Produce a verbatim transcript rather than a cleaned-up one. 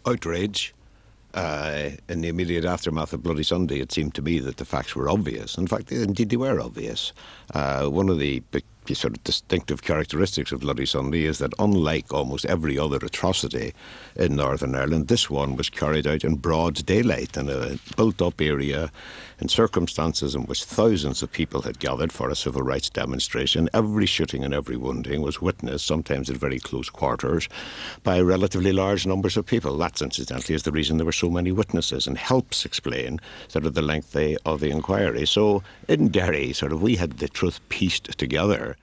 outrage. Uh, in the immediate aftermath of Bloody Sunday, it seemed to me that the facts were obvious. In fact, indeed, they were obvious. Uh, one of the big, sort of distinctive characteristics of Bloody Sunday is that, unlike almost every other atrocity in Northern Ireland, this one was carried out in broad daylight in a built-up area, in circumstances in which thousands of people had gathered for a civil rights demonstration. Every shooting and every wounding was witnessed, sometimes at very close quarters, by relatively large numbers of people. That, incidentally, is the reason there were so many witnesses, and helps explain sort of the length of the inquiry. So in Derry, sort of, we had the truth pieced together